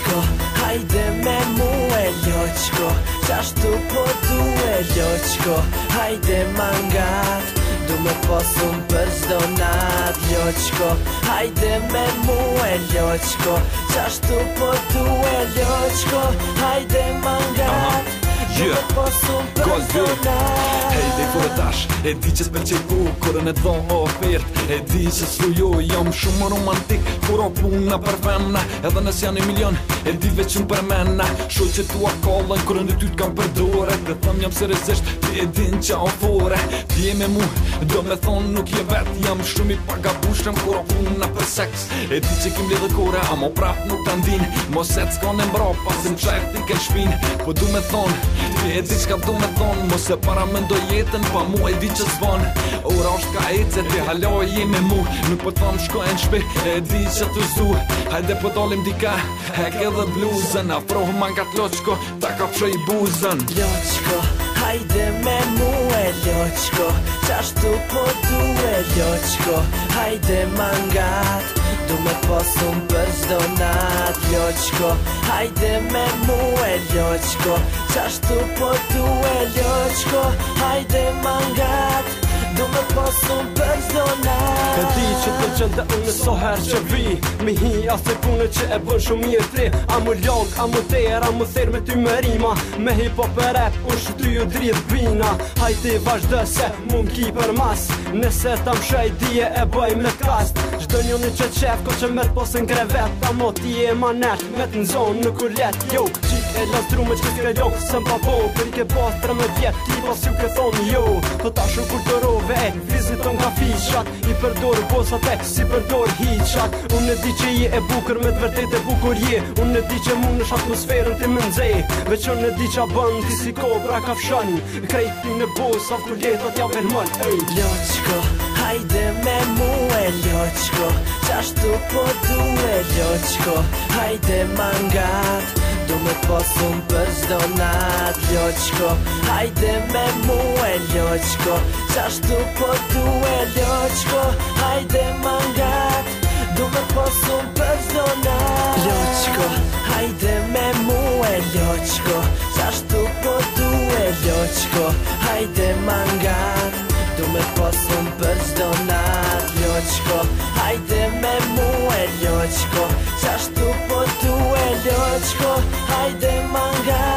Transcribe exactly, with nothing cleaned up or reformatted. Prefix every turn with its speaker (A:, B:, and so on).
A: Loqko, hajde me mu e loqko, qashtu po du e loqko, hajde mangat, du me posun për zdo nat. Loqko, hajde me mu e loqko, qashtu po du e loqko, hajde mangat, du me posun për zdo nat.
B: Hej, dej fore tash, e di që s'pëlqej ku Kërën e dho ofert, e di që s'lu jo Jam shumë romantik, kur o puna për femna Edhe nës janë i milion, e di veqën për mena Shoj që tua kollën, kërën dhe ty t'kam përdore Dhe thëm jam seriozisht, ti e din qa o fore Ti e me mu, do me thonë nuk je vet Jam shumë i pagabushëm, kur o puna për seks E di që kim lidhe kore, amo prap nuk t'andin Mos e t'skon e mbro, pasim qajt t'i ken shpin Po du me thonë, ti e di qka du me thonë Mos e para mendoj jetën, pa mu e di që s'bon Ora është ka ece, ti haloj je me mu Nuk po t'thom shkojnë shpi, e di që t'u zu Hajde po dolim dika, hek edhe bluzën Afrohu mangat loqko, ta ka fshoj buzën
A: Loqko, hajde me mu e loqko, qashtu po du e loqko, hajde mangat, du me posun për zdo nat. Loqko, hajde me mu e loqko, qashtu po du e loqko, hajde mangat, du me posun për zdo nat.
C: E di që të qënë dhe unë so herë që vi Mi hi asë punë që e bën shumë mirë tri A mu log, a mu ter, a mu therë me ty me rima Me hi po për rap, u shty ju dridh bina Hajti vazhdo se mu m'ki për mas Nëse ta mshaj dije e bëj me kast Gjdo një një që qef, ko që mërë posën krevet A mo ti e ma nesh, me të nëzonë në kullet Jo, qik e lastru me qkës kre lok Sëm pa po, për i ke pas tremët vjet Ti pas ju ke thonë jo Po ta shumë kulturove, e, viziton ka fishat I përdor bosat e, si përdor hiqat Unë e di që je e bukur, me të vërtet e bukur je Unë e di që mund është atmosferën ti më nxej Veç unë e di që a bën, ti si kobra ka fshën Krejt ti në bosa, kulletat ja velmon
A: Loqko, hajde me mu e loqko, qashtu po du e loqko, hajde mangat, du me posun për zdo nat. Loqko, hajde me mu e loqko, qashtu po du e loqko, hajde mangat, du me posun për zdo nat. Loqko, hajde me mu e loqko, qashtu po du e loqko, hajde mangat, du me posun për zdo nat. Loqko, hajde me mu e loqko, qashtu po du e loqko, hajde mangat.